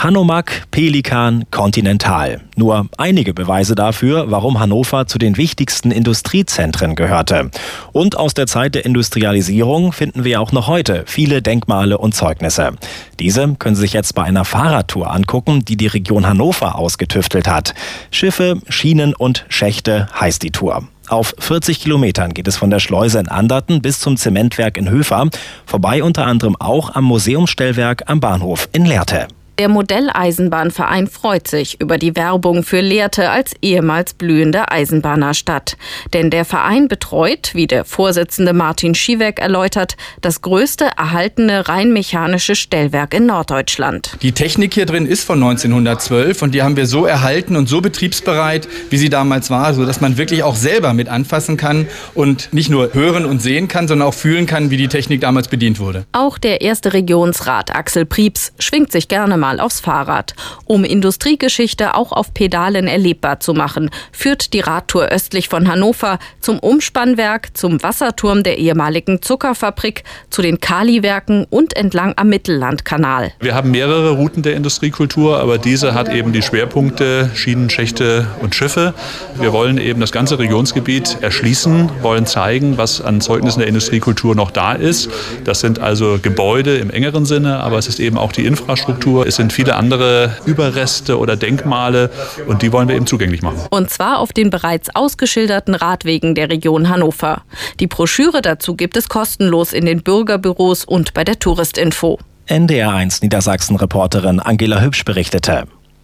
Hanomag, Pelikan, Continental. Nur einige Beweise dafür, warum Hannover zu den wichtigsten Industriezentren gehörte. Und aus der Zeit der Industrialisierung finden wir auch noch heute viele Denkmale und Zeugnisse. Diese können Sie sich jetzt bei einer Fahrradtour angucken, die die Region Hannover ausgetüftelt hat. Schiffe, Schienen und Schächte heißt die Tour. Auf 40 Kilometern geht es von der Schleuse in Anderten bis zum Zementwerk in Höfer, vorbei unter anderem auch am Museumsstellwerk am Bahnhof in Lehrte. Der Modelleisenbahnverein freut sich über die Werbung für Lehrte als ehemals blühende Eisenbahnerstadt. Denn der Verein betreut, wie der Vorsitzende Martin Schieweck erläutert, das größte erhaltene rein mechanische Stellwerk in Norddeutschland. Die Technik hier drin ist von 1912 und die haben wir so erhalten und so betriebsbereit, wie sie damals war, sodass man wirklich auch selber mit anfassen kann und nicht nur hören und sehen kann, sondern auch fühlen kann, wie die Technik damals bedient wurde. Auch der erste Regionsrat Axel Prieps schwingt sich gerne mal aufs Fahrrad. Um Industriegeschichte auch auf Pedalen erlebbar zu machen, führt die Radtour östlich von Hannover zum Umspannwerk, zum Wasserturm der ehemaligen Zuckerfabrik, zu den Kaliwerken und entlang am Mittellandkanal. Wir haben mehrere Routen der Industriekultur, aber diese hat eben die Schwerpunkte Schienen, Schächte und Schiffe. Wir wollen eben das ganze Regionsgebiet erschließen, wollen zeigen, was an Zeugnissen der Industriekultur noch da ist. Das sind also Gebäude im engeren Sinne, aber es ist eben auch die Infrastruktur. Es sind viele andere Überreste oder Denkmale und die wollen wir eben zugänglich machen. Und zwar auf den bereits ausgeschilderten Radwegen der Region Hannover. Die Broschüre dazu gibt es kostenlos in den Bürgerbüros und bei der Touristinfo. NDR1 Niedersachsen-Reporterin Angela Hübsch berichtete.